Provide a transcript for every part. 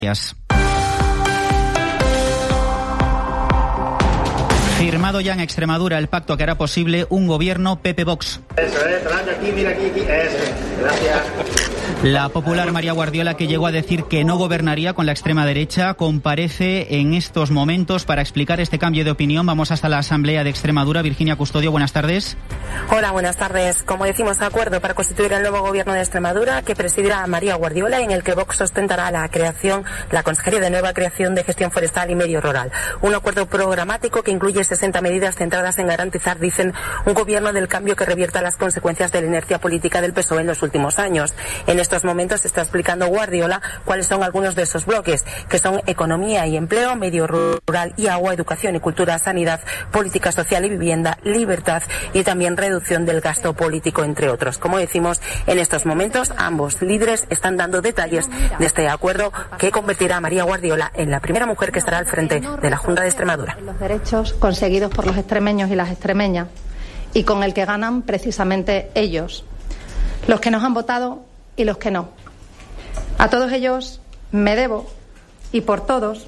Firmado ya en Extremadura el pacto que hará posible un gobierno PP-Vox. Eso es, aquí, mira aquí, eso. Gracias. La popular María Guardiola, que llegó a decir que no gobernaría con la extrema derecha, comparece en estos momentos para explicar este cambio de opinión. Vamos hasta la Asamblea de Extremadura. Virginia Custodio, buenas tardes. Hola, buenas tardes. Como decimos, acuerdo para constituir el nuevo gobierno de Extremadura que presidirá María Guardiola, en el que Vox ostentará la Consejería de Nueva Creación de Gestión Forestal y Medio Rural. Un acuerdo programático que incluye 60 medidas centradas en garantizar, dicen, un gobierno del cambio que revierta las consecuencias de la inercia política del PSOE en los últimos años. En estos momentos se está explicando Guardiola cuáles son algunos de esos bloques, que son economía y empleo, medio rural y agua, educación y cultura, sanidad, política social y vivienda, libertad y también reducción del gasto político, entre otros. Como decimos, en estos momentos ambos líderes están dando detalles de este acuerdo que convertirá a María Guardiola en la primera mujer que estará al frente de la Junta de Extremadura. Los derechos conseguidos por los extremeños y las extremeñas, y con el que ganan precisamente ellos, los que nos han votado y los que no. A todos ellos me debo, y por todos,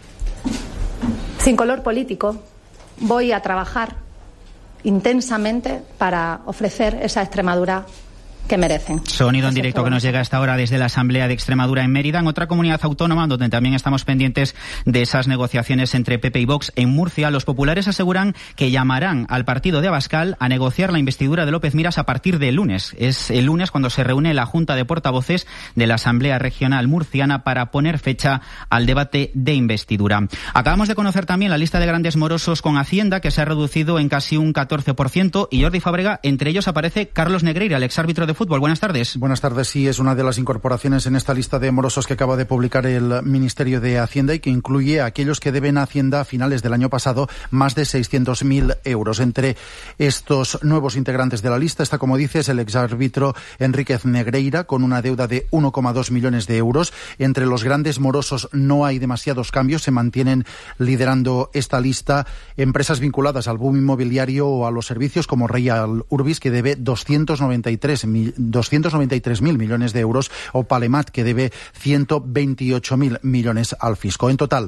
sin color político, voy a trabajar intensamente para ofrecer esa Extremadura que merecen. Sonido en directo que nos llega a esta hora desde la Asamblea de Extremadura en Mérida, en otra comunidad autónoma donde también estamos pendientes de esas negociaciones entre PP y Vox. En Murcia, los populares aseguran que llamarán al partido de Abascal a negociar la investidura de López Miras a partir del lunes. Es el lunes cuando se reúne la Junta de Portavoces de la Asamblea Regional Murciana para poner fecha al debate de investidura. Acabamos de conocer también la lista de grandes morosos con Hacienda, que se ha reducido en casi un 14%, y Jordi Fábrega, entre ellos aparece Carlos Negreira, el exárbitro de fútbol. Buenas tardes. Buenas tardes. Sí, es una de las incorporaciones en esta lista de morosos que acaba de publicar el Ministerio de Hacienda y que incluye a aquellos que deben a Hacienda a finales del año pasado más de 600.000 euros. Entre estos nuevos integrantes de la lista está, como dices, el exárbitro Enríquez Negreira, con una deuda de 1,2 millones de euros. Entre los grandes morosos no hay demasiados cambios. Se mantienen liderando esta lista empresas vinculadas al boom inmobiliario o a los servicios, como Real Urbis, que debe 293.000 millones de euros, o Palemat, que debe 128.000 millones al fisco. En total,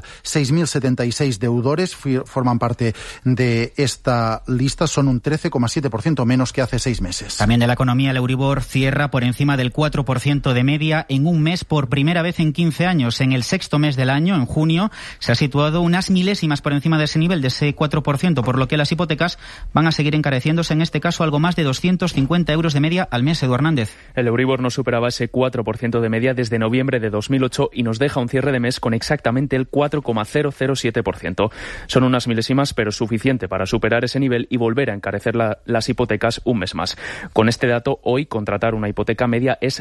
6.076 deudores forman parte de esta lista. Son un 13,7% menos que hace 6 meses. También de la economía, el Euribor cierra por encima del 4% de media en un mes por primera vez en 15 años. En el sexto mes del año, en junio, se ha situado unas milésimas por encima de ese nivel, de ese 4%, por lo que las hipotecas van a seguir encareciéndose, en este caso algo más de 250 euros de media al mes. Edu Hernández. El Euribor no superaba ese 4% de media desde noviembre de 2008 y nos deja un cierre de mes con exactamente el 4,007%. Son unas milésimas, pero suficiente para superar ese nivel y volver a encarecer las hipotecas un mes más. Con este dato, hoy contratar una hipoteca media es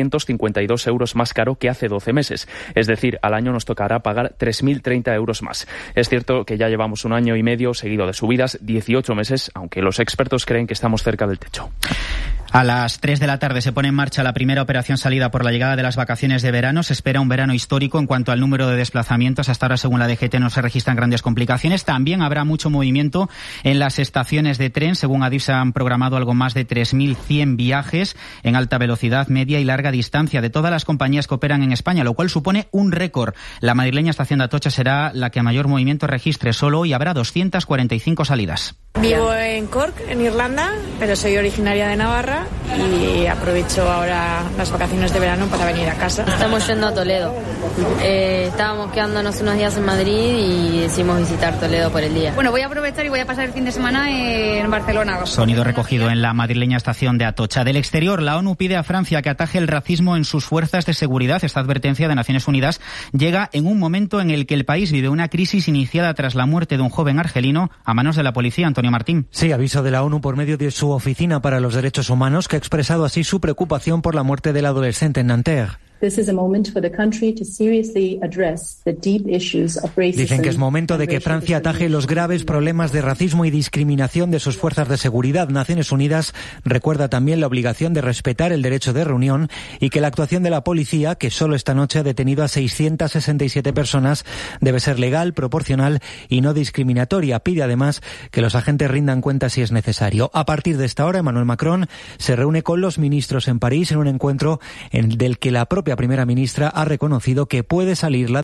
252 euros más caro que hace 12 meses. Es decir, al año nos tocará pagar 3.030 euros más. Es cierto que ya llevamos un año y medio seguido de subidas, 18 meses, aunque los expertos creen que estamos cerca del techo. A las 3 de la tarde se pone en marcha la primera operación salida por la llegada de las vacaciones de verano. Se espera un verano histórico en cuanto al número de desplazamientos. Hasta ahora, según la DGT, no se registran grandes complicaciones. También habrá mucho movimiento en las estaciones de tren. Según Adif, se han programado algo más de 3.100 viajes en alta velocidad, media y larga distancia de todas las compañías que operan en España, lo cual supone un récord. La madrileña estación de Atocha será la que mayor movimiento registre. Solo hoy habrá 245 salidas. Vivo en Cork, en Irlanda, pero soy originaria de Navarra y aprovecho ahora las vacaciones de verano para venir a casa. Estamos yendo a Toledo. Estábamos quedándonos unos días en Madrid y decidimos visitar Toledo por el día. Bueno, voy a aprovechar y voy a pasar el fin de semana en Barcelona. Sonido recogido en la madrileña estación de Atocha. Del exterior, la ONU pide a Francia que ataje el racismo en sus fuerzas de seguridad. Esta advertencia de Naciones Unidas llega en un momento en el que el país vive una crisis iniciada tras la muerte de un joven argelino a manos de la policía. Antonio Martín. Sí, aviso de la ONU por medio de su Oficina para los Derechos Humanos, que ha expresado así su preocupación por la muerte del adolescente en Nanterre. Dicen que es momento de que Francia ataje los graves problemas de racismo y discriminación de sus fuerzas de seguridad. Naciones Unidas recuerda también la obligación de respetar el derecho de reunión y que la actuación de la policía, que solo esta noche ha detenido a 667 personas, debe ser legal, proporcional y no discriminatoria. Pide además que los agentes rindan cuentas si es necesario. A partir de esta hora, Emmanuel Macron se reúne con los ministros en París en un encuentro del que la propia propia primera ministra ha reconocido que puede salir la